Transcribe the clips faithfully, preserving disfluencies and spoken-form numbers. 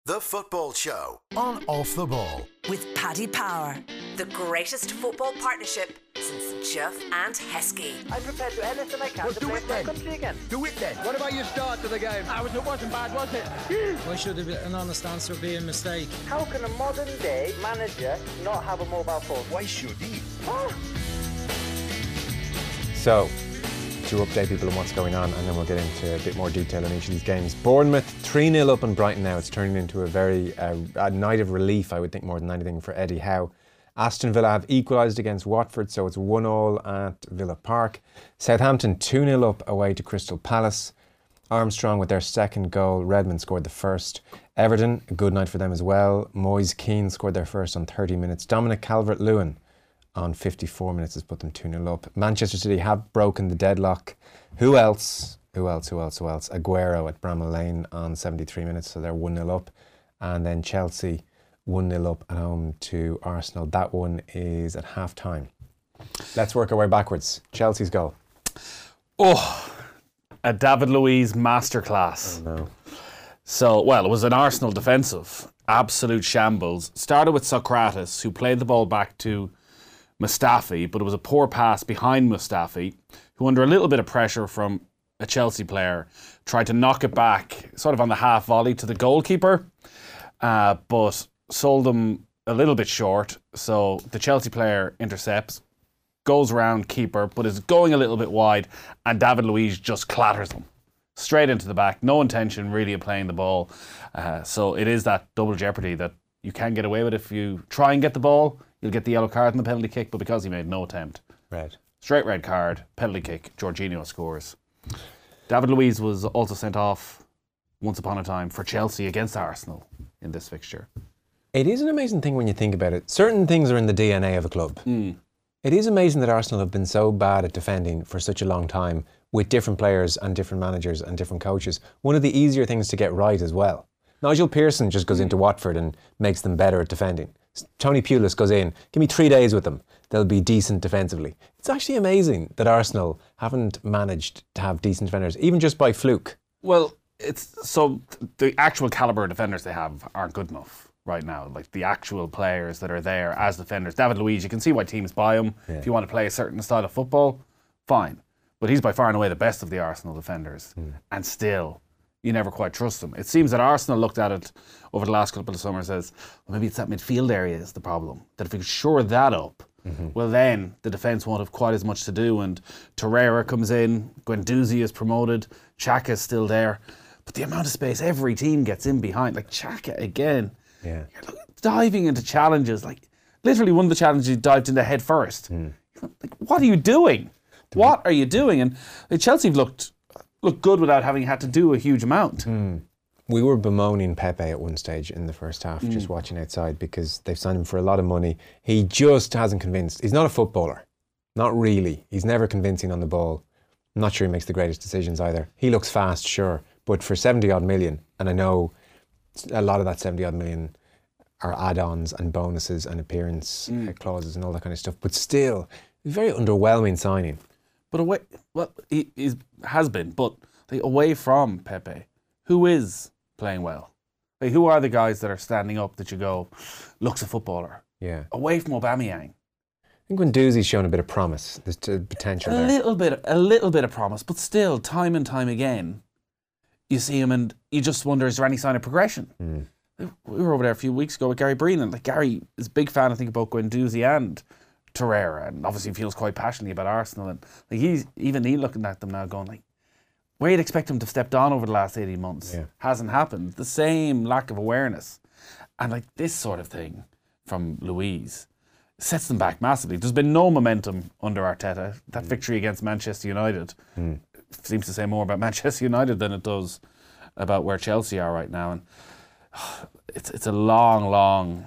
The Football Show on Off the Ball. With Paddy Power, the greatest football partnership since Jeff and Heskey. I'm prepared to do anything I can well, to do play it for my then. country again. Do it then. What about your start to the game? I was, it wasn't bad, was it? Why should an honest answer be a mistake? How can a modern day manager not have a mobile phone? Why should he? Oh. So, to update people on what's going on, and then we'll get into a bit more detail on each of these games. Bournemouth three nil up on Brighton now. It's turning into a very uh, a night of relief, I would think, more than anything for Eddie Howe. Aston Villa have equalised against Watford, so it's one all at Villa Park. Southampton two nil up away to Crystal Palace. Armstrong with their second goal. Redmond scored the first. Everton, a good night for them as well. Moise Keane scored their first on thirty minutes. Dominic Calvert-Lewin on fifty-four minutes has put them two nil up. Manchester City have broken the deadlock. Who else? Who else? Who else? Who else? Aguero at Bramall Lane on seventy-three minutes, so they're one nil up. And then Chelsea one nil up at home to Arsenal. That one is at half time. Let's work our way backwards. Chelsea's goal. Oh, a David Luiz masterclass. Oh no. So, well, it was an Arsenal defensive. Absolute shambles. Started with Socrates, who played the ball back to Mustafi, but it was a poor pass behind Mustafi, who under a little bit of pressure from a Chelsea player tried to knock it back sort of on the half volley to the goalkeeper, uh, but sold him a little bit short. So the Chelsea player intercepts, goes around keeper, but is going a little bit wide, and David Luiz just clatters him straight into the back. No intention really of playing the ball. Uh, so it is that double jeopardy that you can get away with if you try and get the ball. You'll get the yellow card and the penalty kick, but because he made no attempt. Red. Straight red card, penalty kick, Jorginho scores. David Luiz was also sent off once upon a time for Chelsea against Arsenal in this fixture. It is an amazing thing when you think about it. Certain things are in the D N A of a club. Mm. It is amazing that Arsenal have been so bad at defending for such a long time with different players and different managers and different coaches. One of the easier things to get right as well. Nigel Pearson just goes into Watford and makes them better at defending. Tony Pulis goes in, give me three days with them, they'll be decent defensively. It's actually amazing that Arsenal haven't managed to have decent defenders, even just by fluke. Well, it's so the actual calibre of defenders they have aren't good enough right now. Like the actual players that are there as defenders. David Luiz, you can see why teams buy him. Yeah. If you want to play a certain style of football, fine. But he's by far and away the best of the Arsenal defenders. Mm. And still, you never quite trust him. It seems that Arsenal looked at it over the last couple of summers as, well, maybe it's that midfield area is the problem. That if we could shore that up, mm-hmm. well then the defence won't have quite as much to do. And Torreira comes in, Guendouzi is promoted, Xhaka is still there. But the amount of space every team gets in behind, like Xhaka again, yeah. You're diving into challenges, like literally one of the challenges he dived into head first. Mm. Like, what are you doing? What are you doing? And like, Chelsea have looked look good without having had to do a huge amount. Mm. We were bemoaning Pepe at one stage in the first half, Mm. just watching outside, because they've signed him for a lot of money. He just hasn't convinced. He's not a footballer. Not really. He's never convincing on the ball. I'm not sure he makes the greatest decisions either. He looks fast, sure, but for seventy odd million, and I know a lot of that seventy odd million are add-ons and bonuses and appearance mm. clauses and all that kind of stuff, but still, very underwhelming signing. But away, well, he he's, has been, but like, away from Pepe, who is playing well? Like, who are the guys that are standing up that you go, looks a footballer? Yeah. Away from Aubameyang. I think Guendouzi's shown a bit of promise. There's t- potential a there. A little bit, a little bit of promise, but still, time and time again, you see him and you just wonder, is there any sign of progression? Mm. We were over there a few weeks ago with Gary Breen, and like Gary is a big fan, I think, about Guendouzi and Torreira, and obviously feels quite passionately about Arsenal, and like he's even he looking at them now going like, where you'd expect him to have stepped on over the last eighteen months yeah. hasn't happened. The same lack of awareness, and like this sort of thing from Luiz sets them back massively. There's been no momentum under Arteta. That mm. victory against Manchester United mm. seems to say more about Manchester United than it does about where Chelsea are right now, and oh, it's it's a long, long,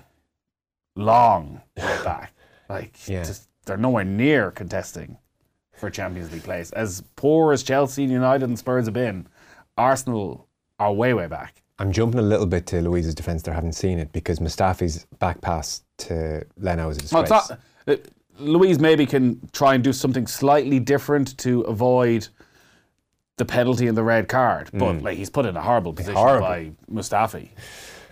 long way back. Like, yeah. just, they're nowhere near contesting for Champions League place. As poor as Chelsea, United and Spurs have been, Arsenal are way, way back. I'm jumping a little bit to Luiz's defence there, having seen it, because Mustafi's back pass to Leno is a disgrace. Well, it's not, uh, Luiz maybe can try and do something slightly different to avoid the penalty and the red card, but mm. like he's put in a horrible position horrible. by Mustafi.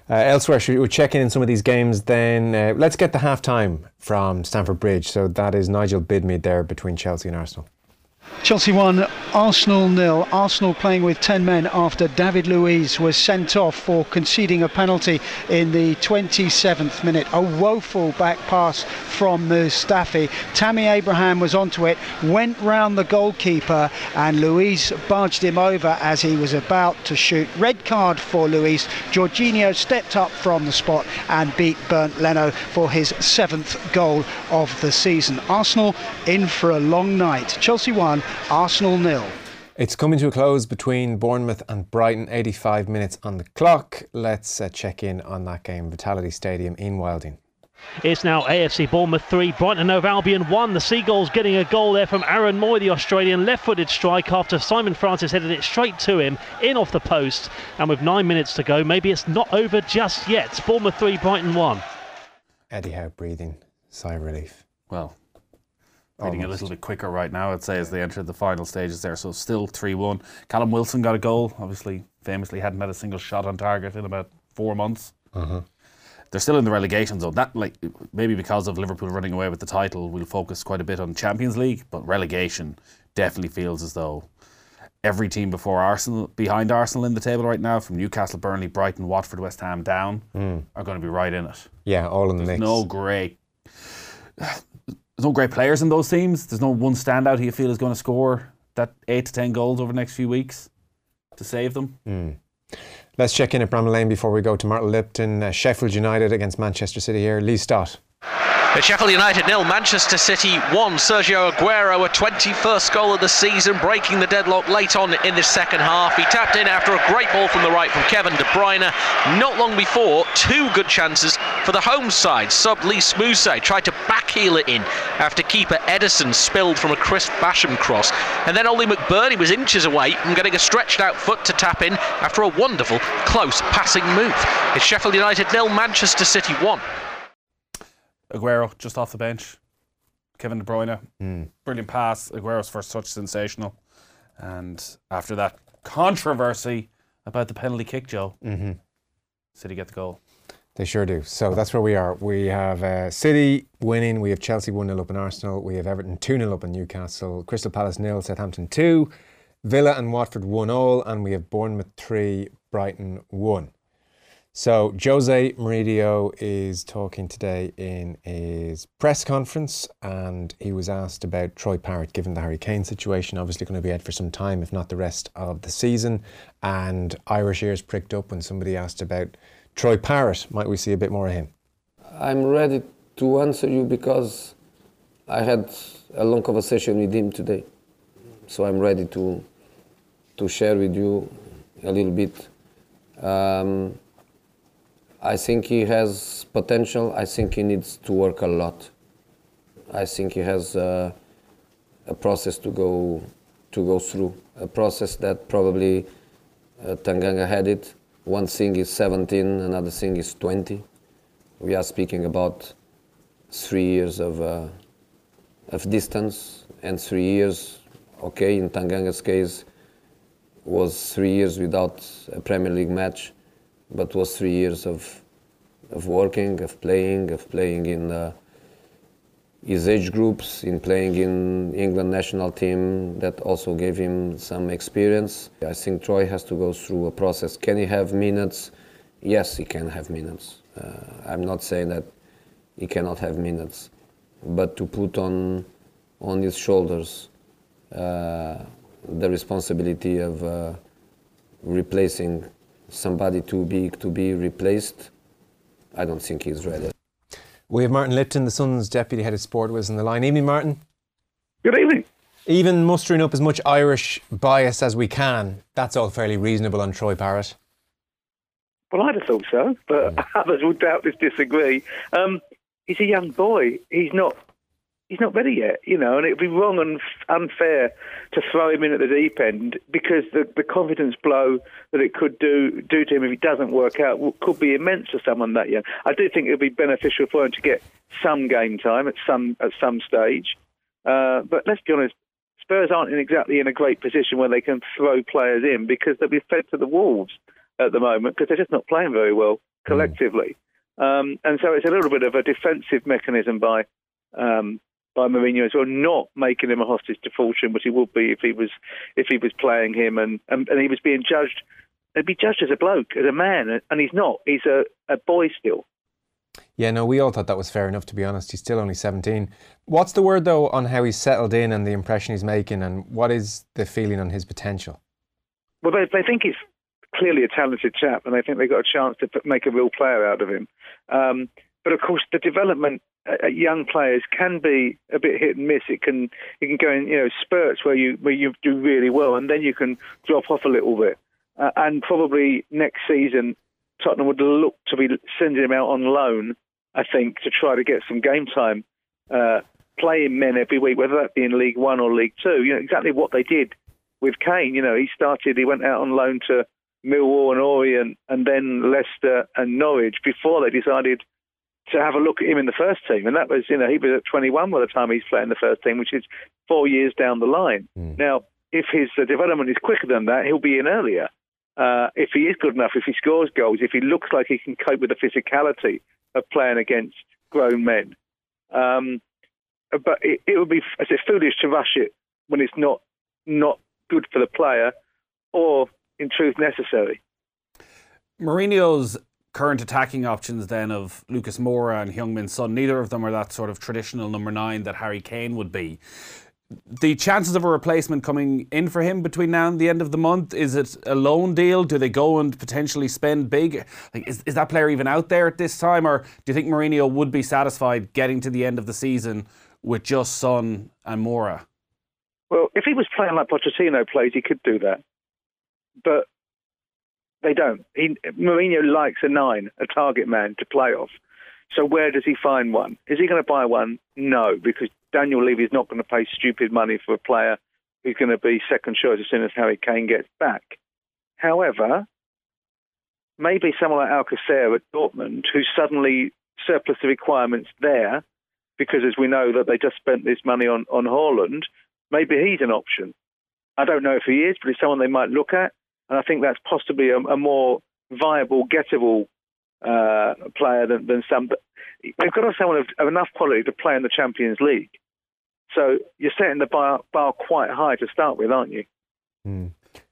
Uh, elsewhere, should we check in on some of these games then? Uh, let's get the half-time from Stamford Bridge. So that is Nigel Bidmead there between Chelsea and Arsenal. Chelsea won, Arsenal nil. Arsenal playing with ten men after David Luiz was sent off for conceding a penalty in the twenty-seventh minute. A woeful back pass from Mustafi. Tammy Abraham was onto it, went round the goalkeeper, and Luiz barged him over as he was about to shoot. Red card for Luiz. Jorginho stepped up from the spot and beat Bernd Leno for his seventh goal of the season. Arsenal in for a long night. Chelsea won, Arsenal nil. It's coming to a close between Bournemouth and Brighton. eighty-five minutes on the clock. Let's uh, check in on that game. Vitality Stadium in Wilding. It's now A F C Bournemouth three, Brighton and Hove Albion one. The Seagulls getting a goal there from Aaron Moy, the Australian, left-footed strike after Simon Francis headed it straight to him, in off the post. And with nine minutes to go, maybe it's not over just yet. Bournemouth three, Brighton one. Eddie Howe breathing sigh of relief. Well, reading a little bit quicker right now, I'd say, as they entered the final stages there. So still three one. Callum Wilson got a goal. Obviously, famously hadn't had a single shot on target in about four months. Uh-huh. They're still in the relegation zone. That, like, maybe because of Liverpool running away with the title, we'll focus quite a bit on Champions League, but relegation definitely feels as though every team before Arsenal, behind Arsenal in the table right now, from Newcastle, Burnley, Brighton, Watford, West Ham down, mm. are going to be right in it. Yeah, all in the There's mix. no great... There's no great players in those teams. There's no one standout who you feel is going to score that eight to ten goals over the next few weeks to save them. Mm. Let's check in at Bramall Lane before we go to Martin Lipton. Uh, Sheffield United against Manchester City here. Lee Stott. Sheffield United nil, Manchester City one. Sergio Aguero, a twenty-first goal of the season, breaking the deadlock late on in the second half. He tapped in after a great ball from the right from Kevin De Bruyne. Not long before, two good chances for the home side. Sub Lee Smousse tried to backheel it in after keeper Edison spilled from a Chris Basham cross. And then Ollie McBurney was inches away from getting a stretched out foot to tap in after a wonderful, close passing move. It's Sheffield United nil, Manchester City one. Aguero just off the bench. Kevin De Bruyne, mm. brilliant pass. Aguero's first touch, sensational. And after that controversy about the penalty kick, Joe, mm-hmm. City get the goal. They sure do. So that's where we are. We have uh, City winning. We have Chelsea one nil up in Arsenal. We have Everton two nil up in Newcastle. Crystal Palace nil, Southampton two. Villa and Watford one all. And we have Bournemouth three, Brighton one. So Jose Mourinho is talking today in his press conference, and he was asked about Troy Parrott, given the Harry Kane situation. Obviously going to be out for some time, if not the rest of the season. And Irish ears pricked up when somebody asked about Troy Parrott. Might we see a bit more of him? I'm ready to answer you because I had a long conversation with him today. So I'm ready to to share with you a little bit. Um, I think he has potential. I think he needs to work a lot. I think he has uh, a process to go to go through, a process that probably uh, Tanganga had it. One thing is seventeen, another thing is twenty. We are speaking about three years of uh, of distance, and three years, okay, in Tanganga's case, was three years without a Premier League match. But was three years of of working, of playing, of playing in uh, his age groups, in playing in England national team. That also gave him some experience. I think Troy has to go through a process. Can he have minutes? Yes, he can have minutes. Uh, I'm not saying that he cannot have minutes, but to put on on his shoulders uh, the responsibility of uh, replacing somebody too big to be replaced, I don't think he's ready. We have Martin Lipton, the Sun's Deputy Head of Sport, was on the line. Evening, Martin. Good evening. Even mustering up as much Irish bias as we can, that's all fairly reasonable on Troy Parrott. Well, I'd have thought so, but mm. others will doubtless disagree. Um, he's a young boy. He's not He's not ready yet, you know, and it would be wrong and unfair to throw him in at the deep end because the, the confidence blow that it could do do to him if he doesn't work out could be immense for someone that young. I do think it would be beneficial for him to get some game time at some at some stage. Uh, but let's be honest, Spurs aren't in exactly in a great position where they can throw players in because they'll be fed to the wolves at the moment because they're just not playing very well. collectively. Mm. Um, and so it's a little bit of a defensive mechanism by um, by Mourinho as well, not making him a hostage to fortune, which he would be if he was if he was playing him and, and, and he was being judged. He'd be judged as a bloke, as a man, and he's not. He's a, a boy still. Yeah, no, we all thought that was fair enough, to be honest. He's still only seventeen. What's the word, though, on how he's settled in and the impression he's making, and what is the feeling on his potential? Well, they, they think he's clearly a talented chap, and they think they've got a chance to make a real player out of him. Um, but, of course, the development at young players can be a bit hit and miss. It can it can go in, you know, spurts where you where you do really well, and then you can drop off a little bit. Uh, and probably next season, Tottenham would look to be sending him out on loan, I think, to try to get some game time, uh, playing men every week, whether that be in League One or League Two. You know, exactly what they did with Kane. You know, he started, he went out on loan to Millwall and Orient and then Leicester and Norwich before they decided to have a look at him in the first team. And that was, you know, he was at twenty-one by the time he's playing the first team, which is four years down the line. Mm. Now, if his uh, development is quicker than that, he'll be in earlier. Uh, if he is good enough, if he scores goals, if he looks like he can cope with the physicality of playing against grown men. Um, but it, it would be, I say, foolish to rush it when it's not not good for the player or, in truth, necessary. Mourinho's current attacking options then of Lucas Moura and Heung-min Son, neither of them are that sort of traditional number nine that Harry Kane would be. The chances of a replacement coming in for him between now and the end of the month, is it a loan deal? Do they go and potentially spend big? Like, is, is that player even out there at this time? Or do you think Mourinho would be satisfied getting to the end of the season with just Son and Moura? Well, if he was playing like Pochettino plays, he could do that. But they don't. He, Mourinho likes a nine, a target man to play off. So where does he find one? Is he going to buy one? No, because Daniel Levy is not going to pay stupid money for a player who's going to be second choice as soon as Harry Kane gets back. However, maybe someone like Alcacer at Dortmund, who's suddenly surplus the requirements there, because as we know that they just spent this money on, on Haaland, maybe he's an option. I don't know if he is, but he's someone they might look at, and I think that's possibly a, a more viable, gettable uh, player than, than some. But they've got to have someone of, of enough quality to play in the Champions League. So you're setting the bar, bar quite high to start with, aren't you? Mm.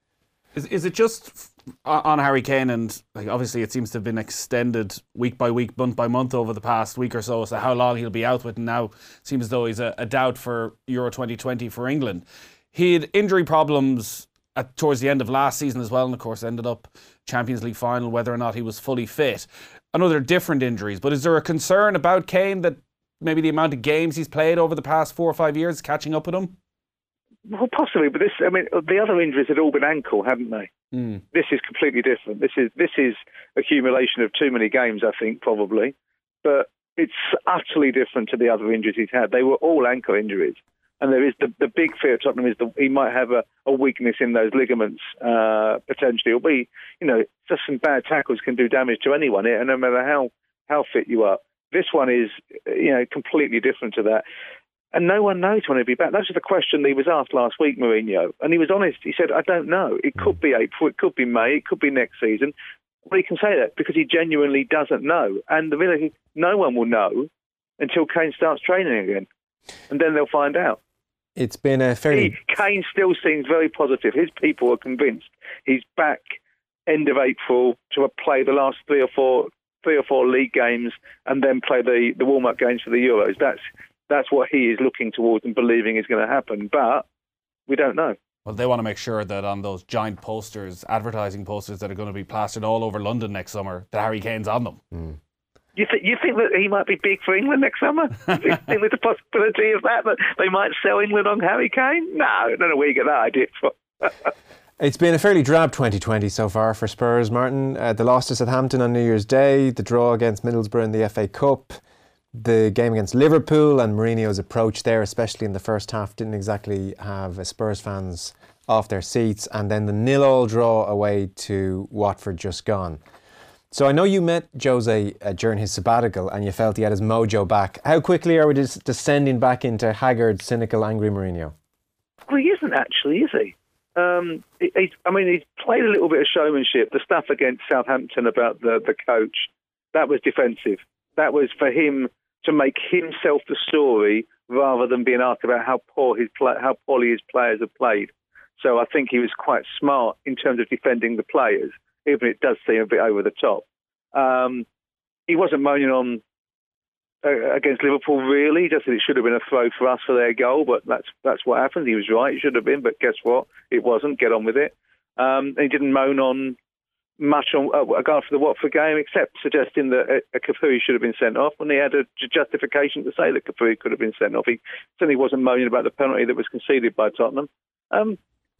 Is is it just on Harry Kane, and like obviously it seems to have been extended week by week, month by month over the past week or so, so how long he'll be out with, and now it seems as though he's a, a doubt for Euro twenty twenty for England. He had injury problems at, towards the end of last season as well, and of course ended up Champions League final, whether or not he was fully fit. I know they're different injuries, but is there a concern about Kane that maybe the amount of games he's played over the past four or five years is catching up with him? Well, possibly, but this, I mean, the other injuries had all been ankle, hadn't they? Mm. This is completely different. This is this is accumulation of too many games, I think, probably. But it's utterly different to the other injuries he's had. They were all ankle injuries. And there is the, the big fear of Tottenham is that he might have a, a weakness in those ligaments, uh, potentially. It'll be, you know, just some bad tackles can do damage to anyone, and no matter how, how fit you are. This one is, you know, completely different to that. And no one knows when he'll be back. That's the question he was asked last week, Mourinho. And he was honest. He said, I don't know. It could be April, it could be May, it could be next season. Well, he can say that because he genuinely doesn't know. And the reality, no one will know until Kane starts training again. And then they'll find out. It's been a fairly... He, Kane still seems very positive. His people are convinced he's back end of April to play the last three or four three or four league games and then play the, the warm-up games for the Euros. That's that's what he is looking towards and believing is going to happen. But we don't know. Well, they want to make sure that on those giant posters, advertising posters that are going to be plastered all over London next summer, that Harry Kane's on them. Mm. You think you think that he might be big for England next summer? You think there's a possibility of that, that they might sell England on Harry Kane? No, I don't know where you get that idea from. It's been a fairly drab twenty twenty so far for Spurs, Martin. Uh, the loss to Southampton on New Year's Day, the draw against Middlesbrough in the F A Cup, the game against Liverpool, and Mourinho's approach there, especially in the first half, didn't exactly have Spurs fans off their seats. And then the nil-all draw away to Watford just gone. So I know you met Jose uh, during his sabbatical and you felt he had his mojo back. How quickly are we des- descending back into haggard, cynical, angry Mourinho? Well, he isn't actually, is he? Um, he he's, I mean, he's played a little bit of showmanship. The stuff against Southampton about the, the coach That was defensive. That was for him to make himself the story rather than being asked about how poor his play, how poorly his players have played. So I think he was quite smart in terms of defending the players, even if it does seem a bit over the top. Um, he wasn't moaning on uh, against Liverpool, really. He just said it should have been a throw for us for their goal, but that's that's what happened. He was right. It should have been, but guess what? It wasn't. Get on with it. Um, and he didn't moan on much on uh, regard for the Watford game, except suggesting that a, a Cafu should have been sent off, and he had a justification to say that Cafu could have been sent off. He certainly wasn't moaning about the penalty that was conceded by Tottenham. Um,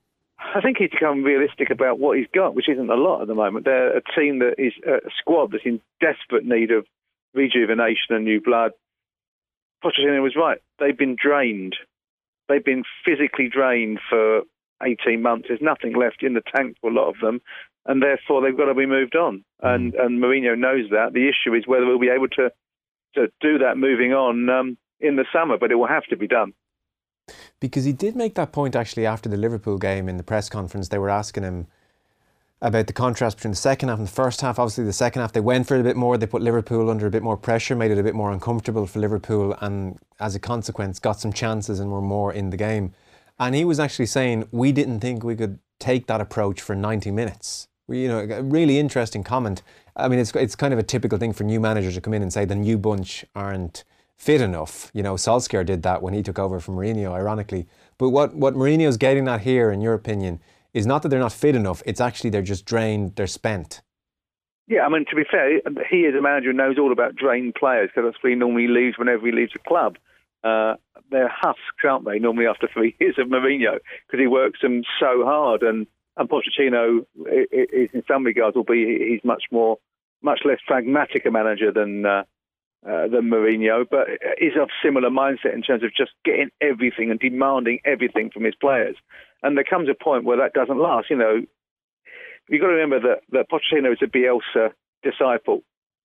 I think he's become realistic about what he's got, which isn't a lot at the moment. They're a team that is a squad that's in desperate need of rejuvenation and new blood. Pochettino was right. They've been drained. They've been physically drained for eighteen months. There's nothing left in the tank for a lot of them, and therefore they've got to be moved on. And and Mourinho knows that. The issue is whether we'll be able to to do that moving on um, in the summer, but it will have to be done. Because he did make that point actually after the Liverpool game in the press conference. They were asking him about the contrast between the second half and the first half. Obviously the second half they went for it a bit more, they put Liverpool under a bit more pressure, made it a bit more uncomfortable for Liverpool, and as a consequence got some chances and were more in the game. And he was actually saying we didn't think we could take that approach for ninety minutes. You know, a really interesting comment. I mean, it's it's kind of a typical thing for new managers to come in and say the new bunch aren't fit enough. You know, Solskjaer did that when he took over from Mourinho, ironically. But what, what Mourinho's getting at here, in your opinion, is not that they're not fit enough, it's actually they're just drained, they're spent. Yeah, I mean, to be fair, he as a manager knows all about drained players, because that's what he normally leaves whenever he leaves a club. Uh, they're husks, aren't they, normally after three years of Mourinho, because he works them so hard. And, and Pochettino is, in some regards, will be he's much more, much less pragmatic a manager than uh, uh, than Mourinho, but is of similar mindset in terms of just getting everything and demanding everything from his players. And there comes a point where that doesn't last. You know, you've got to remember that, that Pochettino is a Bielsa disciple.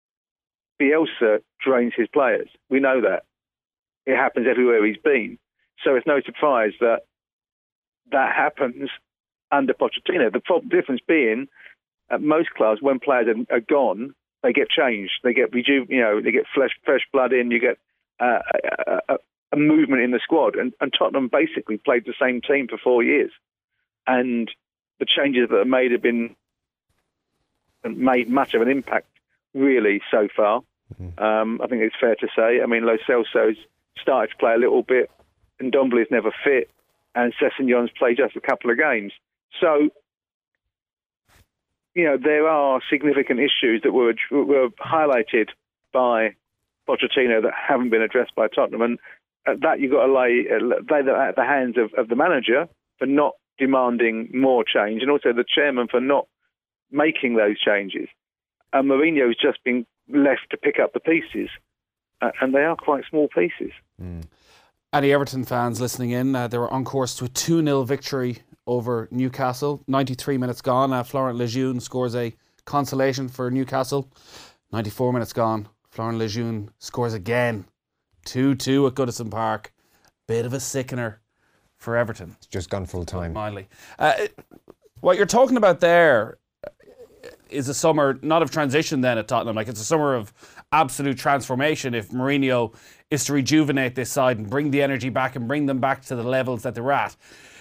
Bielsa drains his players. We know that. It happens everywhere he's been. So it's no surprise that that happens under Pochettino. The problem, difference being, at most clubs, when players are, are gone, they get changed. They get reju- you know, they get fresh, fresh blood in. You get uh, a, a, a movement in the squad. And, and Tottenham basically played the same team for four years. And the changes that are made have been made much of an impact, really, so far. Mm-hmm. Um, I think it's fair to say. I mean, Lo Celso's started to play a little bit, and Ndombele's never fit, and Sessegnon's played just a couple of games. So, you know, there are significant issues that were were highlighted by Pochettino that haven't been addressed by Tottenham, and at that you've got to lay, lay that at the hands of, of the manager for not demanding more change, and also the chairman for not making those changes. And Mourinho's just been left to pick up the pieces, uh, and they are quite small pieces. Mm. Any Everton fans listening in, uh, they were on course to a two nil victory over Newcastle. ninety-three minutes gone, uh, Florent Lejeune scores a consolation for Newcastle. ninety-four minutes gone, Florent Lejeune scores again. two two at Goodison Park. Bit of a sickener for Everton. It's just gone full time. Mildly. Uh, what you're talking about there is a summer not of transition then at Tottenham. Like, it's a summer of absolute transformation if Mourinho is to rejuvenate this side and bring the energy back and bring them back to the levels that they're at.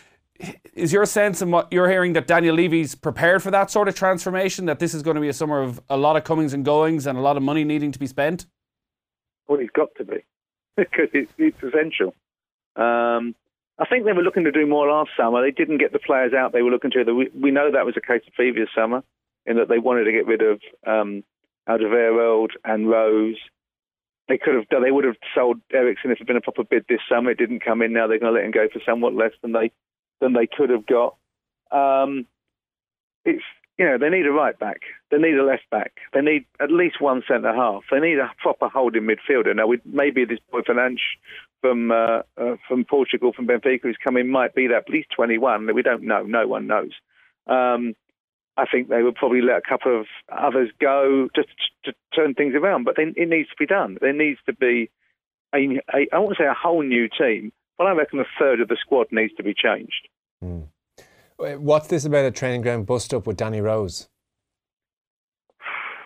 Is your sense in what you're hearing that Daniel Levy's prepared for that sort of transformation, that this is going to be a summer of a lot of comings and goings and a lot of money needing to be spent? Well, he's got to be, because it's, it's essential. Um, I think they were looking to do more last summer. They didn't get the players out they were looking to. We, we know that was the case the previous summer, in that they wanted to get rid of um, Alderweireld and Rose. They could have done, they would have sold Eriksen if it had been a proper bid this summer. It didn't come in. Now they're going to let him go for somewhat less than they than they could have got. Um, it's you know they need a right back. They need a left back. They need at least one centre half. They need a proper holding midfielder. Now we, maybe this boy Fernandes from uh, uh, from Portugal, from Benfica, who's come in, might be that. But he's twenty-one. We don't know. No one knows. Um, I think they would probably let a couple of others go just to, to turn things around. But they, it needs to be done. There needs to be a, a I won't say a whole new team, but I reckon a third of the squad needs to be changed. Mm. What's this about a training ground bust-up with Danny Rose?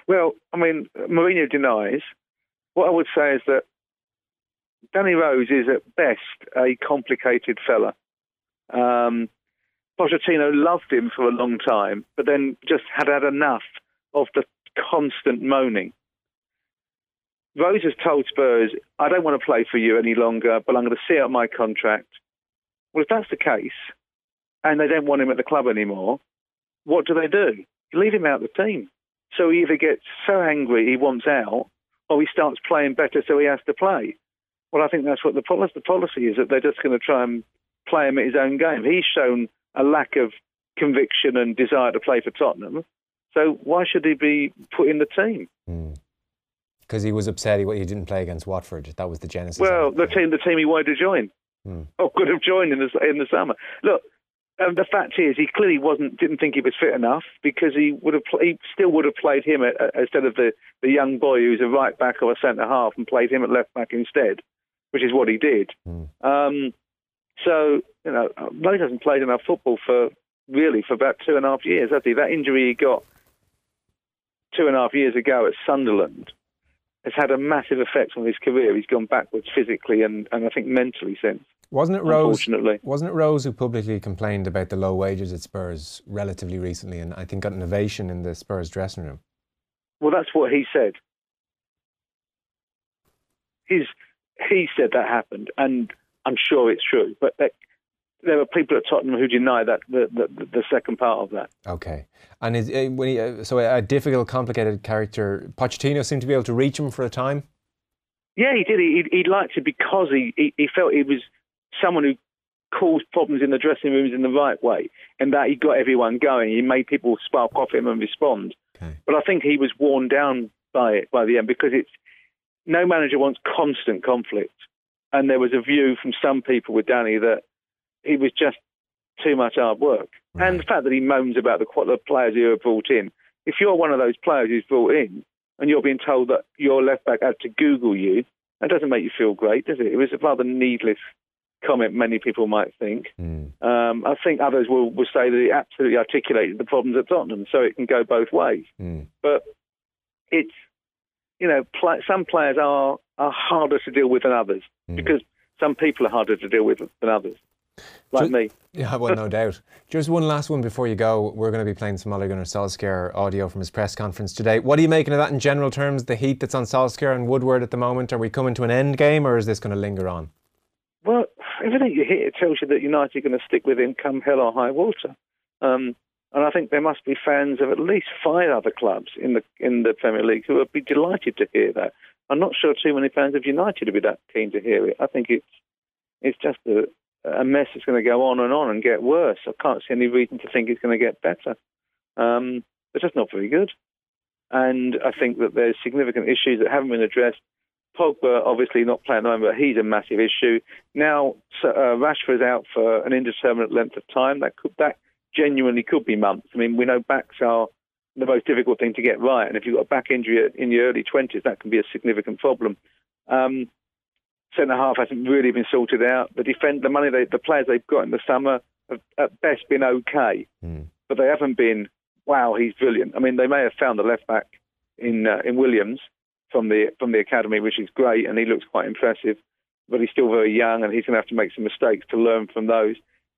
Well, I mean, Mourinho denies. What I would say is that Danny Rose is at best a complicated fella. Um, Pochettino loved him for a long time, but then just had had enough of the constant moaning. Rose has told Spurs, I don't want to play for you any longer, but I'm going to see out my contract. Well, if that's the case, and they don't want him at the club anymore, what do they do? You leave him out of the team. So he either gets so angry he wants out, or he starts playing better so he has to play. Well, I think that's what the policy, the policy is, that they're just going to try and play him at his own game. He's shown a lack of conviction and desire to play for Tottenham, so why should he be put in the team? Because mm. he was upset he, he didn't play against Watford. That was the genesis. Well, the team, the team he wanted to join, mm. or could have joined in the in the summer. Look, um, the fact is, he clearly wasn't, didn't think he was fit enough, because he would have, he still would have played him at, uh, instead of the, the young boy who's a right back or a centre half, and played him at left back instead, which is what he did. Mm. Um, so, you know, Rose hasn't played enough football for, really, for about two and a half years, has he? That injury he got two and a half years ago at Sunderland has had a massive effect on his career. He's gone backwards physically and, and I think mentally since. Wasn't it Rose? Unfortunately, wasn't it Rose who publicly complained about the low wages at Spurs relatively recently, and I think got an ovation in the Spurs dressing room? Well, that's what he said. He's he said that happened, and I'm sure it's true. But that, there are people at Tottenham who deny that the the, the second part of that. Okay, and is uh, when he, uh, so a, a difficult, complicated character. Pochettino seemed to be able to reach him for a time. Yeah, he did. He he liked it because he, he he felt he was someone who caused problems in the dressing rooms in the right way, and that he got everyone going. He made people spark off him and respond. Okay. But I think he was worn down by it by the end, because it's no manager wants constant conflict, and there was a view from some people with Danny that he was just too much hard work. Right. And the fact that he moans about the, the players who are brought in. If you're one of those players who's brought in and you're being told that your left back had to Google you, that doesn't make you feel great, does it? It was a rather needless comment, many people might think. Mm. Um, I think others will, will say that he absolutely articulated the problems at Tottenham, so it can go both ways. Mm. But it's, you know, pl- some players are, are harder to deal with than others, mm. because some people are harder to deal with than others, like Just, me. Yeah, well, no doubt. Just one last one before you go. We're going to be playing some Ole Gunnar Solskjaer audio from his press conference today. What are you making of that in general terms, the heat that's on Solskjaer and Woodward at the moment? Are we coming to an end game, or is this going to linger on? Well, everything you hear tells you that United are going to stick with him come hell or high water. Um, and I think there must be fans of at least five other clubs in the in the Premier League who would be delighted to hear that. I'm not sure too many fans of United would be that keen to hear it. I think it's it's just a, a mess that's going to go on and on and get worse. I can't see any reason to think it's going to get better. Um, it's just not very good. And I think that there's significant issues that haven't been addressed. Pogba obviously not playing at the moment, but he's a massive issue. Now uh, Rashford's out for an indeterminate length of time. That could, that genuinely could be months. I mean, we know backs are the most difficult thing to get right, and if you've got a back injury in your early twenties, that can be a significant problem. Um, centre half hasn't really been sorted out. The defend, the money, they, the players they've got in the summer have at best been okay, mm. but they haven't been. Wow, he's brilliant. I mean, they may have found the left back in uh, in Williams from the from the academy, which is great, and he looks quite impressive, but he's still very young, and he's going to have to make some mistakes to learn from those.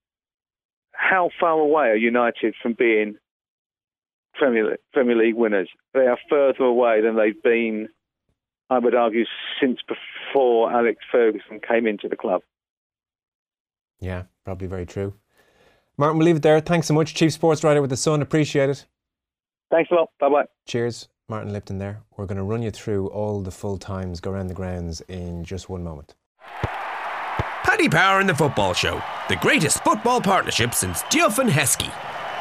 How far away are United from being Premier, Premier League winners? They are further away than they've been, I would argue, since before Alex Ferguson came into the club. Yeah, probably very true. Martin, we'll leave it there. Thanks so much. Chief Sports Writer with The Sun. Appreciate it. Thanks a lot. Bye-bye. Cheers. Martin Lipton there. We're going to run you through all the full times, go around the grounds in just one moment. Paddy Power and the Football Show, the greatest football partnership since Geoff and Heskey.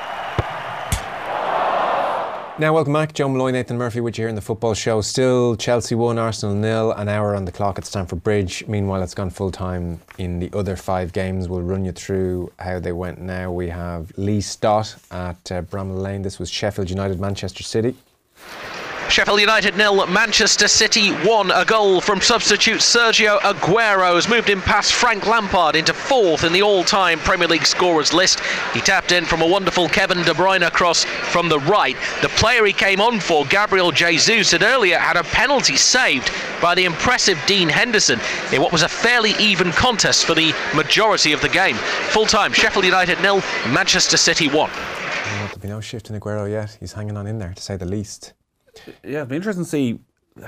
Now, welcome back. Joe Malloy, Nathan Murphy with you here in the Football Show. Still Chelsea one, Arsenal nil, an hour on the clock at Stamford Bridge. Meanwhile, it's gone full time in the other five games. We'll run you through how they went now. We have Lee Stott at uh, Bramall Lane. This was Sheffield United, Manchester City. Sheffield United nil, Manchester City one. A goal from substitute Sergio Aguero has moved him past Frank Lampard into fourth in the all-time Premier League scorers list. He tapped in from a wonderful Kevin De Bruyne cross from the right. The player he came on for, Gabriel Jesus, had earlier had a penalty saved by the impressive Dean Henderson in what was a fairly even contest for the majority of the game. Full-time, Sheffield United nil, Manchester City one. Well, there'll be no shift in Aguero yet. He's hanging on in there, to say the least. Yeah, it'll be interesting to see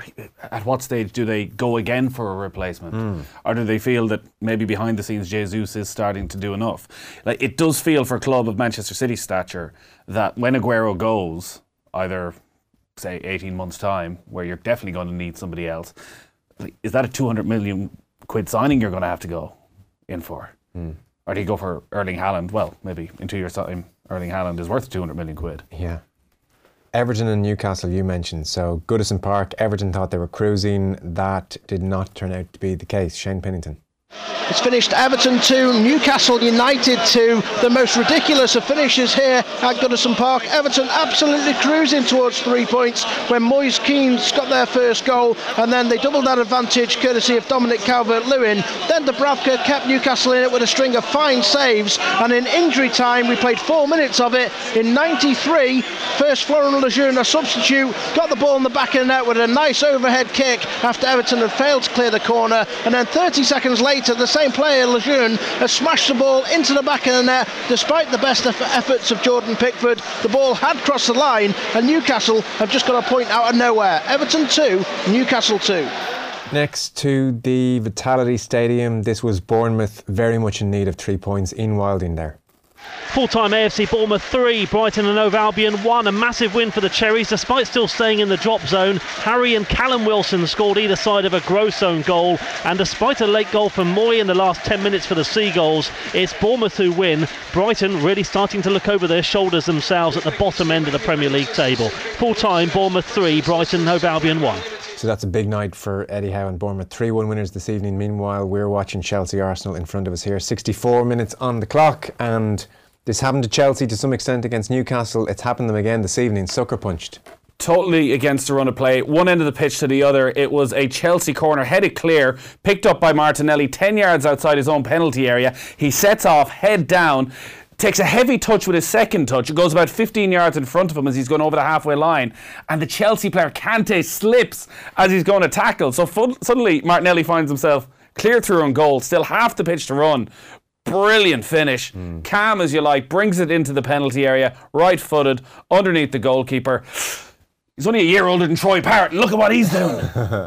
at what stage do they go again for a replacement, mm. or do they feel that maybe behind the scenes Jesus is starting to do enough? Like, it does feel for a club of Manchester City's stature that when Aguero goes, either say eighteen months time, where you're definitely going to need somebody else, like, is that a two hundred million quid signing you're going to have to go in for? Mm. Or do you go for Erling Haaland? Well, maybe in two years' time, Erling Haaland is worth two hundred million quid. Yeah. Everton and Newcastle you mentioned. So Goodison Park, Everton thought they were cruising. That did not turn out to be the case. Shane Pennington. It's finished Everton two, Newcastle United two. The most ridiculous of finishes here at Goodison Park. Everton absolutely cruising towards three points when Moise Keane's got their first goal, and then they doubled that advantage courtesy of Dominic Calvert-Lewin. Then Dubravka kept Newcastle in it with a string of fine saves, and in injury time we played four minutes of it. In ninety-three, first Florent Lejeune, a substitute, got the ball in the back of the net with a nice overhead kick after Everton had failed to clear the corner, and then thirty seconds later the same player, Lejeune, has smashed the ball into the back of the net. Despite the best eff- efforts of Jordan Pickford, the ball had crossed the line, and Newcastle have just got a point out of nowhere. Everton two, Newcastle two. Next to the Vitality Stadium, this was Bournemouth, very much in need of three points in Wilding there. Full-time A F C Bournemouth three, Brighton and Hove Albion one. A massive win for the Cherries despite still staying in the drop zone. Harry and Callum Wilson scored either side of a gross own goal, and despite a late goal from Moy in the last ten minutes for the Seagulls, it's Bournemouth who win. Brighton really starting to look over their shoulders themselves at the bottom end of the Premier League table. Full-time Bournemouth three, Brighton and Hove Albion one. So that's a big night for Eddie Howe and Bournemouth. three one winners this evening. Meanwhile, we're watching Chelsea Arsenal in front of us here. sixty-four minutes on the clock, and this happened to Chelsea to some extent against Newcastle. It's happened to them again this evening. Sucker punched. Totally against the run of play. One end of the pitch to the other. It was a Chelsea corner, headed clear, picked up by Martinelli, ten yards outside his own penalty area. He sets off, head down, takes a heavy touch with his second touch. It goes about fifteen yards in front of him as he's going over the halfway line. And the Chelsea player, Kante, slips as he's going to tackle. So fu- suddenly Martinelli finds himself clear through on goal, still half the pitch to run. Brilliant finish, mm. calm as you like, brings it into the penalty area, right-footed, underneath the goalkeeper. He's only a year older than Troy Parrott. Look at what he's doing.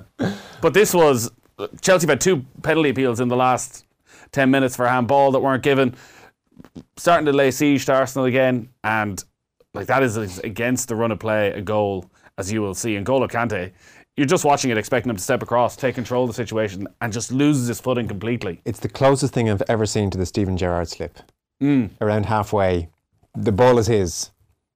But this was, Chelsea had two penalty appeals in the last ten minutes for handball that weren't given. Starting to lay siege to Arsenal again, and like that is against the run of play, a goal, as you will see. And N'Golo Kante, you're just watching it, expecting him to step across, take control of the situation, and just loses his footing completely. It's the closest thing I've ever seen to the Steven Gerrard slip. Mm. Around halfway, the ball is his,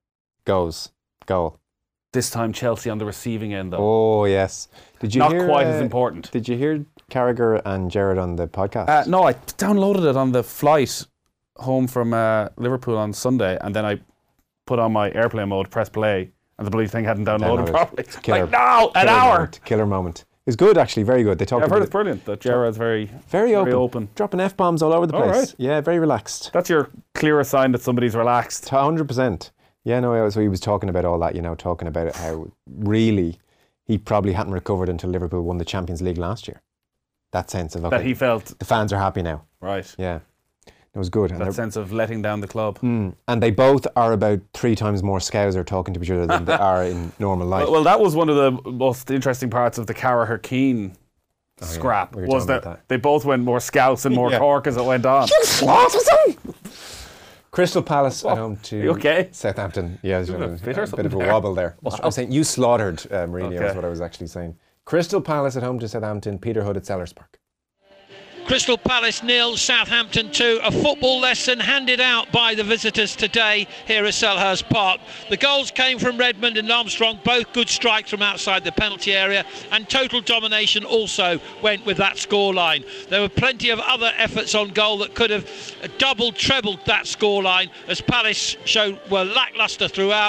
goes, goal. This time Chelsea on the receiving end, though. Oh, yes. Did you Not hear, quite uh, as important. Did you hear Carragher and Gerrard on the podcast? Uh, no, I downloaded it on the flight home from uh, Liverpool on Sunday, and then I put on my airplane mode, press play, and the bloody thing hadn't downloaded, downloaded. properly. Killer, like, no, an hour! Moment, killer moment. It was good, actually, very good. They talked yeah, I've heard about it's brilliant that Gerrard's very, very, very open. open. Dropping F-bombs all over the place. All right. Yeah, very relaxed. That's your clearest sign that somebody's relaxed. one hundred percent. Yeah, no, so he was talking about all that, you know, talking about how really he probably hadn't recovered until Liverpool won the Champions League last year. That sense of, okay, that he felt the fans are happy now. Right. Yeah. It was good. That sense of letting down the club. Mm, and they both are about three times more Scouser talking to each other than they are in normal life. Well, well, that was one of the most interesting parts of the Carragher-Keane oh, scrap, yeah. we was that, that they both went more Scouts and more yeah. Cork as it went on. You slaughtered them! Crystal Palace oh, at home to okay? Southampton. Yeah, there's a, a, bit, a bit of a there. wobble there. Wow. I was saying, you slaughtered uh, Mourinho, okay. is what I was actually saying. Crystal Palace at home to Southampton, Peter Hood at Sellers Park. Crystal Palace nil, Southampton two. A football lesson handed out by the visitors today here at Selhurst Park. The goals came from Redmond and Armstrong, both good strikes from outside the penalty area, and total domination also went with that scoreline. There were plenty of other efforts on goal that could have doubled, trebled that scoreline, as Palace showed were lacklustre throughout.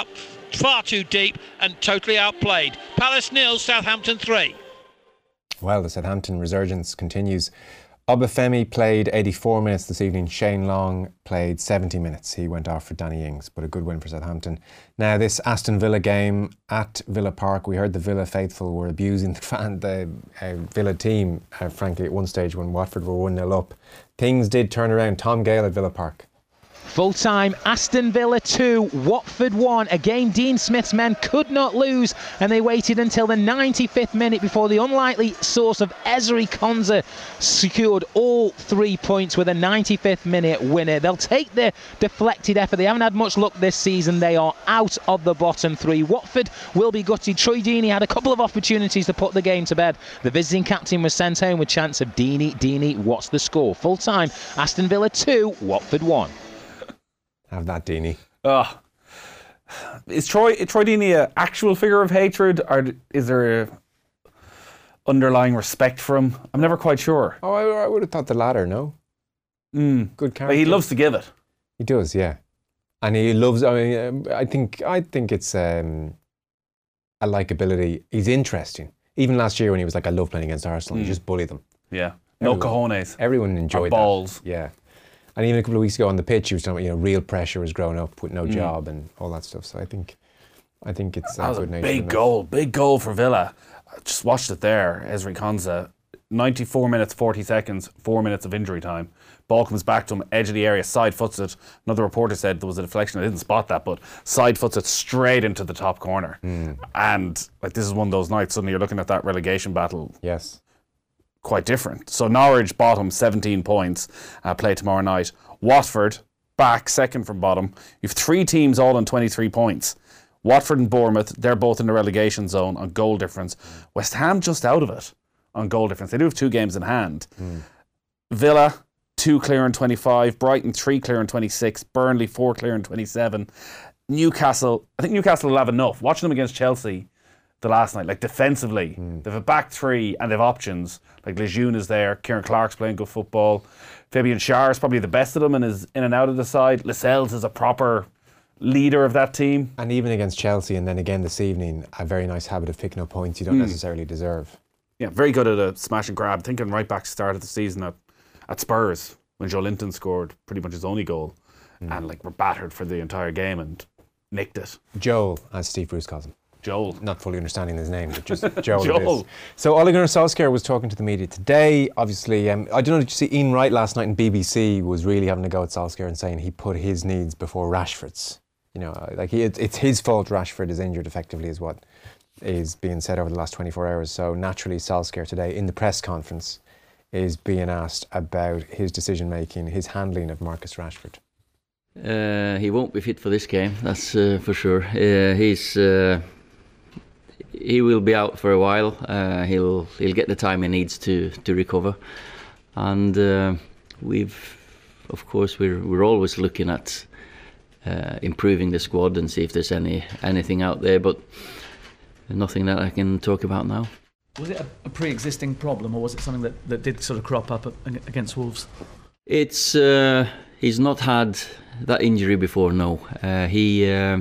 far too deep and totally outplayed. Palace nil, Southampton three. Well, the Southampton resurgence continues. Obafemi played eighty-four minutes this evening. Shane Long played seventy minutes. He went off for Danny Ings, but a good win for Southampton. Now, this Aston Villa game at Villa Park, we heard the Villa faithful were abusing the fan, the uh, Villa team, uh, frankly, at one stage when Watford were one nil up. Things did turn around. Tom Gale at Villa Park. Full time, Aston Villa two, Watford one. Again, Dean Smith's men could not lose, and they waited until the ninety-fifth minute before the unlikely source of Ezri Konsa secured all three points with a ninety-fifth minute winner. They'll take their deflected effort. They haven't had much luck this season. They are out of the bottom three. Watford will be gutted. Troy Deeney had a couple of opportunities to put the game to bed. The visiting captain was sent home with chance of Deeney. Deeney, what's the score? Full time, Aston Villa two, Watford one. Have that, Deeney. Oh. Is Troy is Troy Deeney an actual figure of hatred, or is there a underlying respect for him? I'm never quite sure. Oh, I, I would have thought the latter, no? Mm. Good character. He loves to give it. He does, yeah. And he loves, I mean, um, I think I think it's um, a likability. He's interesting. Even last year when he was like, I love playing against Arsenal, mm. he just bullied them. Yeah. No everyone, cojones. Everyone enjoyed or balls. that. Yeah. And even a couple of weeks ago on the pitch, he was talking about, you know, real pressure was growing up with no mm. job and all that stuff. So I think, I think it's that was good a nature. Big goal, big goal for Villa. I just watched it there. Ezri Konsa, ninety-four minutes, forty seconds, four minutes of injury time. Ball comes back to him, edge of the area, side foots it. Another reporter said there was a deflection. I didn't spot that, but side foots it straight into the top corner. Mm. And like this is one of those nights. Suddenly you're looking at that relegation battle. Yes. Quite different. So Norwich bottom, seventeen points, uh, play tomorrow night. Watford back second from bottom. You have three teams all on twenty-three points. Watford and Bournemouth, they're both in the relegation zone on goal difference. West Ham just out of it on goal difference. They do have two games in hand. Mm. Villa, two clear and twenty-five. Brighton, three clear and twenty-six. Burnley, four clear and twenty-seven. Newcastle, I think Newcastle will have enough. Watching them against Chelsea the last night, like defensively, mm. they have a back three and they have options. Like Lejeune is there, Kieran Clark's playing good football. Fabian Schär is probably the best of them and is in and out of the side. Lascelles is a proper leader of that team. And even against Chelsea, and then again this evening, a very nice habit of picking up points you don't mm. necessarily deserve. Yeah, very good at a smash and grab. Thinking right back start of the season at, at Spurs when Joe Linton scored pretty much his only goal mm. and like were battered for the entire game and nicked it. Joel, as Steve Bruce calls him. Joel. Not fully understanding his name, but just Joel. Joel. So Ole Gunnar Solskjaer was talking to the media today. Obviously, um, I don't know, did you see Ian Wright last night in B B C was really having a go at Solskjaer and saying he put his needs before Rashford's. You know, like he, it's his fault Rashford is injured effectively is what is being said over the last twenty-four hours. So naturally Solskjaer today in the press conference is being asked about his decision making, his handling of Marcus Rashford. Uh, he won't be fit for this game, that's uh, for sure. Uh, he's... Uh He will be out for a while. Uh, he'll he'll get the time he needs to to recover, and uh, we've of course we're we're always looking at uh, improving the squad and see if there's any anything out there, but nothing that I can talk about now. Was it a, a pre-existing problem, or was it something that, that did sort of crop up against Wolves? It's uh, he's not had that injury before. No, uh, he uh,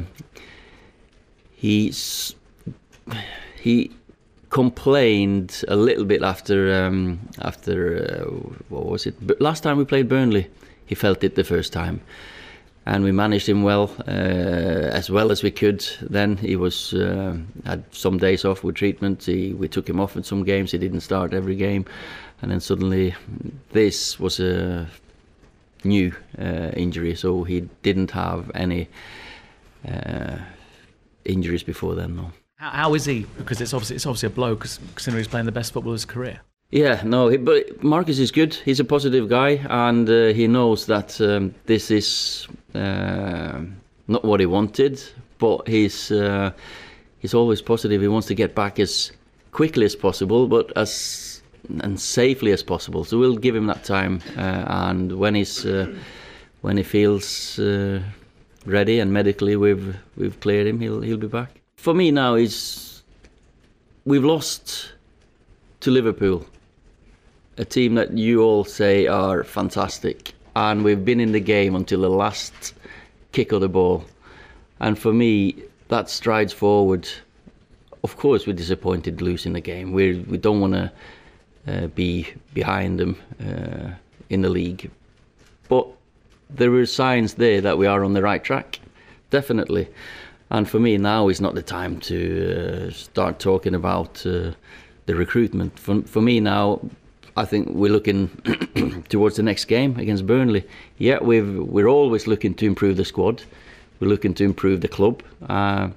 he's. He complained a little bit after um, after uh, what was it? But last time we played Burnley, he felt it the first time, and we managed him well, uh, as well as we could. Then he was uh, had some days off with treatment. He, we took him off in some games. He didn't start every game, and then suddenly this was a new uh, injury. So he didn't have any uh, injuries before then. No. How, how is he? Because it's obviously it's obviously a blow, considering he's playing the best football of his career. Yeah, no, he, but Marcus is good. He's a positive guy, and uh, he knows that um, this is uh, not what he wanted. But he's uh, he's always positive. He wants to get back as quickly as possible, but as and safely as possible. So we'll give him that time, uh, and when he's uh, when he feels uh, ready and medically we've we've cleared him, he'll he'll be back. For me now is we've lost to Liverpool, a team that you all say are fantastic, and we've been in the game until the last kick of the ball. And for me, that strides forward. Of course, we're disappointed losing the game. We we don't want to uh, be behind them uh, in the league, but there are signs there that we are on the right track, definitely. And for me, now is not the time to uh, start talking about uh, the recruitment. For for me now, I think we're looking towards the next game against Burnley. Yeah, we've we're always looking to improve the squad. We're looking to improve the club, uh,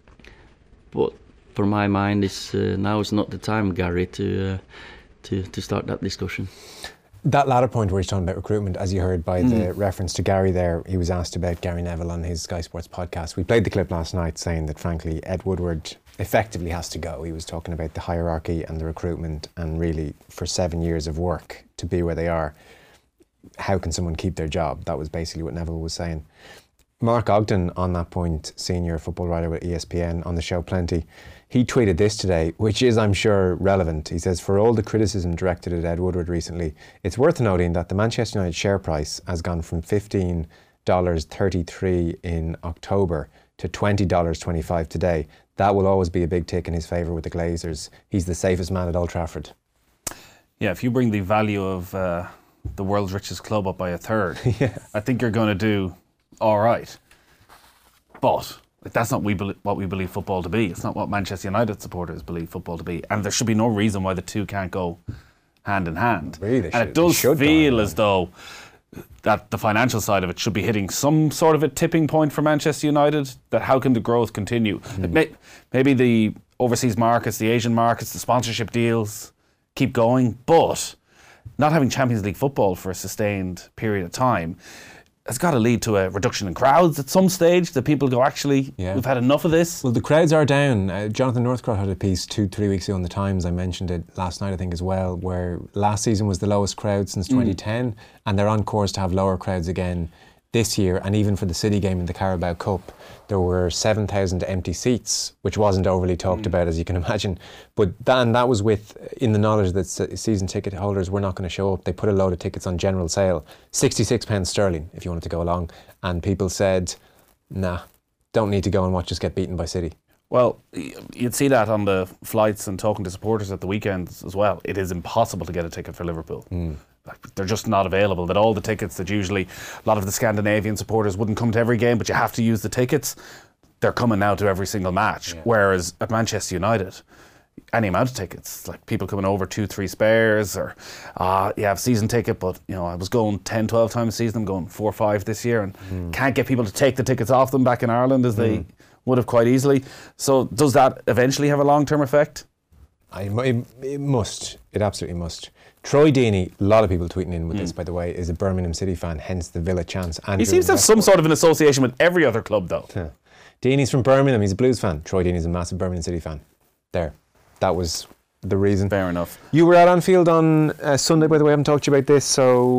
but for my mind, is uh, now is not the time, Gary, to uh, to to start that discussion. That latter point where he's talking about recruitment, as you heard by Mm. the reference to Gary there, he was asked about Gary Neville on his Sky Sports podcast. We played the clip last night saying that, frankly, Ed Woodward effectively has to go. He was talking about the hierarchy and the recruitment, and really, for seven years of work to be where they are, how can someone keep their job? That was basically what Neville was saying. Mark Ogden, on that point, senior football writer with E S P N on the show Plenty, he tweeted this today, which is, I'm sure, relevant. He says, for all the criticism directed at Ed Woodward recently, it's worth noting that the Manchester United share price has gone from fifteen dollars thirty-three in October to twenty dollars twenty-five today. That will always be a big tick in his favour with the Glazers. He's the safest man at Old Trafford. Yeah, if you bring the value of uh, the world's richest club up by a third, yeah. I think you're going to do all right. But like, that's not we be- what we believe football to be. It's not what Manchester United supporters believe football to be. And there should be no reason why the two can't go hand in hand. Really, and it does feel as though that the financial side of it should be hitting some sort of a tipping point for Manchester United, that how can the growth continue? Mm. Like, may- maybe the overseas markets, the Asian markets, the sponsorship deals keep going, but not having Champions League football for a sustained period of time has got to lead to a reduction in crowds at some stage, that people go, actually, Yeah. we've had enough of this. Well, the crowds are down. Uh, Jonathan Northcott had a piece two, three weeks ago in the Times, I mentioned it last night, I think, as well, where last season was the lowest crowd since twenty ten, mm. and they're on course to have lower crowds again this year. And even for the City game in the Carabao Cup, there were seven thousand empty seats, which wasn't overly talked mm. about, as you can imagine. But then that was with, in the knowledge that season ticket holders were not going to show up. They put a load of tickets on general sale, sixty-six pence sterling if you wanted to go along. And people said, nah, don't need to go and watch us get beaten by City. Well, you'd see that on the flights and talking to supporters at the weekends as well. It is impossible to get a ticket for Liverpool. Mm. They're just not available. That all the tickets that usually a lot of the Scandinavian supporters wouldn't come to every game, but you have to use the tickets, they're coming now to every single match. Yeah. Whereas at Manchester United, any amount of tickets, like people coming over two, three spares, or uh, you have season ticket, but you know, I was going ten, twelve times a season, I'm going four or five this year, and mm. can't get people to take the tickets off them back in Ireland as mm. they would have quite easily. So does that eventually have a long-term effect? I, it, it must. It absolutely must. Troy Deeney, a lot of people tweeting in with mm. this, by the way, is a Birmingham City fan, hence the Villa chance. Andrew he seems to have some sort of an association with every other club, though. Yeah. Deeney's from Birmingham, he's a Blues fan. Troy Deeney's a massive Birmingham City fan. There. That was the reason. Fair enough. You were at Anfield on uh, Sunday, by the way, I haven't talked to you about this,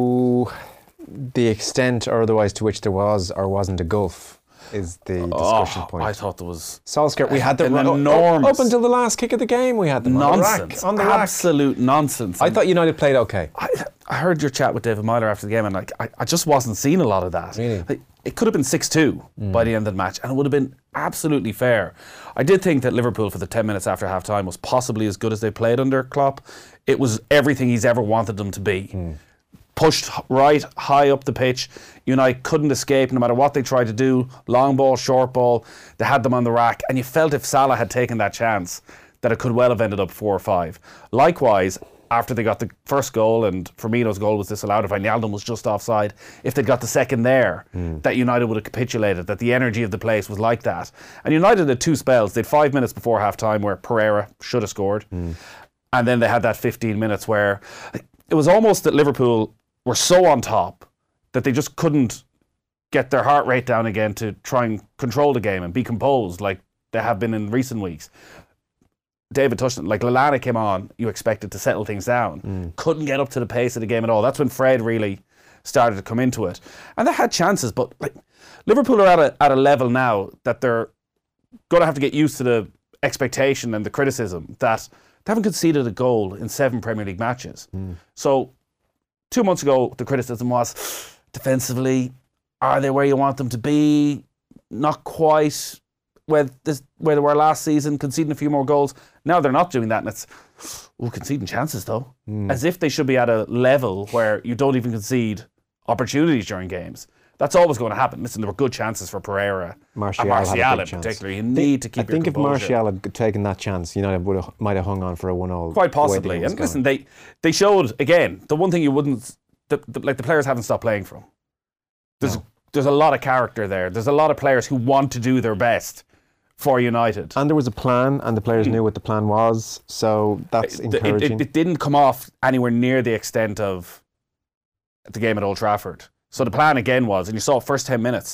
so the extent or otherwise to which there was or wasn't a gulf is the discussion oh, point. I thought there was Solskjaer, we had the an ra- enormous up until the last kick of the game we had them nonsense on the rack, on the absolute rack. nonsense. I thought United played okay. I, I heard your chat with David Myler after the game, and like I, I just wasn't seeing a lot of that. Really? Like, it could have been six two mm. by the end of the match, and it would have been absolutely fair. I did think that Liverpool for the ten minutes after half time was possibly as good as they played under Klopp. It was everything he's ever wanted them to be. Mm. Pushed right high up the pitch. United couldn't escape no matter what they tried to do. Long ball, short ball, they had them on the rack, and you felt if Salah had taken that chance that it could well have ended up four or five. Likewise, after they got the first goal and Firmino's goal was disallowed, if Wijnaldum was just offside, if they'd got the second there, mm. that United would have capitulated, that the energy of the place was like that. And United had two spells. They had five minutes before half time where Pereira should have scored, mm. and then they had that fifteen minutes where it was almost that Liverpool were so on top that they just couldn't get their heart rate down again to try and control the game and be composed like they have been in recent weeks. David touched it, like Lallana came on, you expected to settle things down. Mm. Couldn't get up to the pace of the game at all. That's when Fred really started to come into it. And they had chances, but like Liverpool are at a at a level now that they're going to have to get used to the expectation and the criticism that they haven't conceded a goal in seven Premier League matches. Mm. So two months ago, the criticism was defensively, are they where you want them to be? Not quite. where, this, where they were last season, conceding a few more goals. Now they're not doing that, and it's, ooh, conceding chances though. Mm. As if they should be at a level where you don't even concede opportunities during games. That's always going to happen. Listen, there were good chances for Pereira Martial and Martial had a in chance. particular. You need to keep I your think if composure. Martial had taken that chance, United would have, might have hung on for a one-all. Quite possibly. And listen, they they showed, again, the one thing you wouldn't, the, the, like the players haven't stopped playing from. There's, no. there's a lot of character there. There's a lot of players who want to do their best for United. And there was a plan, and the players mm. knew what the plan was, so that's it, encouraging. It, it, it didn't come off anywhere near the extent of the game at Old Trafford. So the plan again was, and you saw first ten minutes,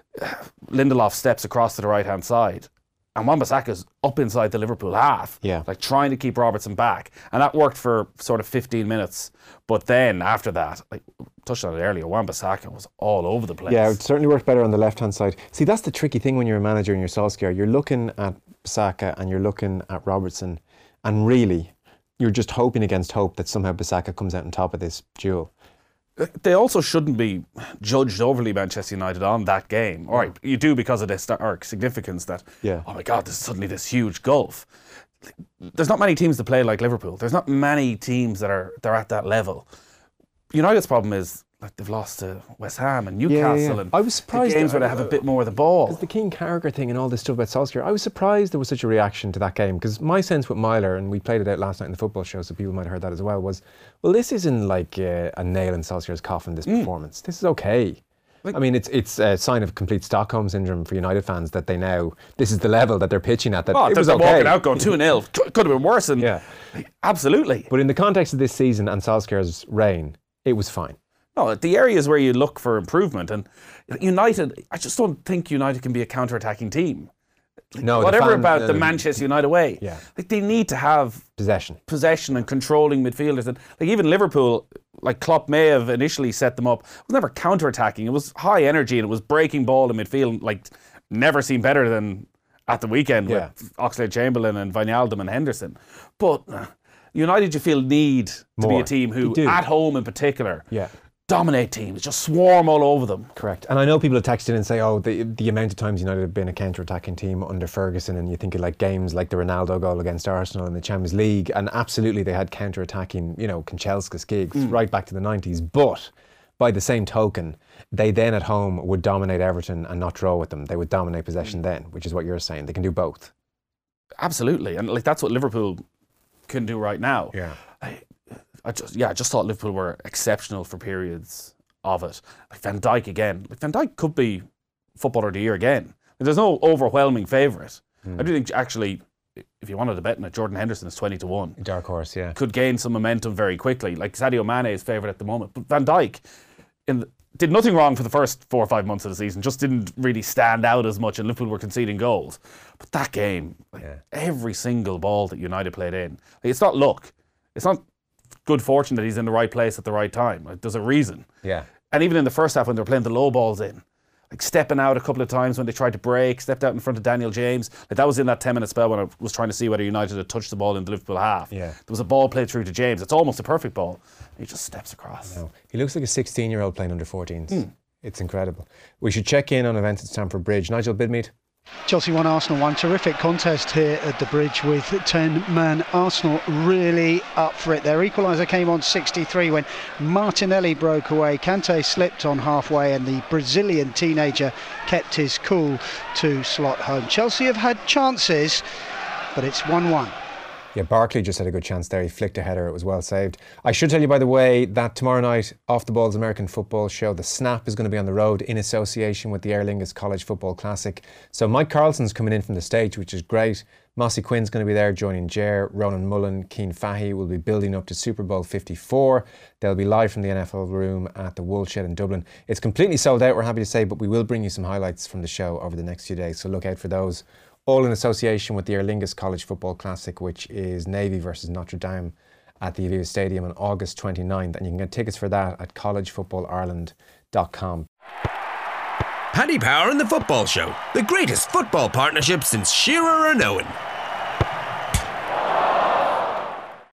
Lindelof steps across to the right-hand side, and Wan-Bissaka's up inside the Liverpool half, yeah. like trying to keep Robertson back. And that worked for sort of fifteen minutes. But then after that, like touched on it earlier, Wan-Bissaka was all over the place. Yeah, it certainly worked better on the left-hand side. See, that's the tricky thing when you're a manager and you're Solskjaer. You're looking at Bissaka and you're looking at Robertson, and really, you're just hoping against hope that somehow Bissaka comes out on top of this duel. They also shouldn't be judged overly, Manchester United, on that game. All right, you do because of the historic significance that, yeah. oh my God, there's suddenly this huge gulf. There's not many teams that play like Liverpool. There's not many teams that are they're at that level. United's problem is like they've lost to West Ham and Newcastle, yeah, yeah. and I was surprised the games that, where they have a bit more of the ball. Because the King Carragher thing and all this stuff about Solskjaer, I was surprised there was such a reaction to that game. Because my sense with Myler, and we played it out last night in the football show, so people might have heard that as well, was, well, this isn't like uh, a nail in Solskjaer's coffin, this mm. performance. This is okay. Like, I mean, it's it's a sign of complete Stockholm syndrome for United fans that they now, this is the level that they're pitching at. That oh, it was they're okay. walking out going two nil. Could have been worse. And yeah. Absolutely. But in the context of this season and Solskjaer's reign, it was fine. No, the areas where you look for improvement, and United, I just don't think United can be a counter-attacking team. Like, no, whatever the fan, about uh, the Manchester United way. Yeah. Like they need to have possession, possession, and controlling midfielders. And like even Liverpool, like Klopp may have initially set them up. It was never counter-attacking. It was high energy and it was breaking ball in midfield. Like never seen better than at the weekend yeah. with Oxlade-Chamberlain and Wijnaldum and Henderson. But uh, United, you feel need to More. be a team who, at home in particular. Yeah. Dominate teams, just swarm all over them. Correct. And I know people have texted in and say, oh, the the amount of times United have been a counter-attacking team under Ferguson, and you think of like games like the Ronaldo goal against Arsenal in the Champions League, and absolutely they had counter-attacking, you know, Kanchelskis gigs mm. right back to the nineties. But by the same token, they then at home would dominate Everton and not draw with them. They would dominate possession mm. then, which is what you're saying. They can do both. Absolutely. And like that's what Liverpool can do right now. Yeah. I, I just yeah, I just thought Liverpool were exceptional for periods of it. Like Van Dijk again. Like Van Dijk could be Footballer of the Year again. Like, there's no overwhelming favourite. Mm. I do think actually, if you wanted to bet on it, Jordan Henderson is twenty to one. Dark horse, yeah. Could gain some momentum very quickly. Like Sadio Mane is favourite at the moment, but Van Dijk in the, did nothing wrong for the first four or five months of the season. Just didn't really stand out as much, and Liverpool were conceding goals. But that game, like, yeah. every single ball that United played in, like, it's not luck. It's not good fortune that he's in the right place at the right time. Like, there's a reason. Yeah. And even in the first half when they were playing the low balls in, like stepping out a couple of times when they tried to break, stepped out in front of Daniel James. Like that was in that ten minute spell when I was trying to see whether United had touched the ball in the Liverpool half. Yeah. There was a ball played through to James. It's almost a perfect ball. He just steps across. No. He looks like a sixteen year old playing under fourteens. Mm. It's incredible. We should check in on events at Stamford Bridge. Nigel Bidmead. Chelsea won, Arsenal won. Terrific contest here at the Bridge with ten man Arsenal really up for it. Their equaliser came on sixty-three when Martinelli broke away. Kante slipped on halfway and the Brazilian teenager kept his cool to slot home. Chelsea have had chances, but it's one one. Yeah, Barkley just had a good chance there. He flicked a header. It was well saved. I should tell you, by the way, that tomorrow night, Off the Ball's American Football Show, The Snap, is going to be on the road in association with the Aer Lingus College Football Classic. So Mike Carlson's coming in from the stage, which is great. Mossy Quinn's going to be there joining Ger. Ronan Mullen, Keane Fahey will be building up to Super Bowl fifty-four. They'll be live from the N F L room at the Woolshed in Dublin. It's completely sold out, we're happy to say, but we will bring you some highlights from the show over the next few days, so look out for those. All in association with the Aer Lingus College Football Classic, which is Navy versus Notre Dame at the Aviva Stadium on August twenty-ninth. And you can get tickets for that at college football ireland dot com. Paddy Power and the Football Show, the greatest football partnership since Shearer and Owen.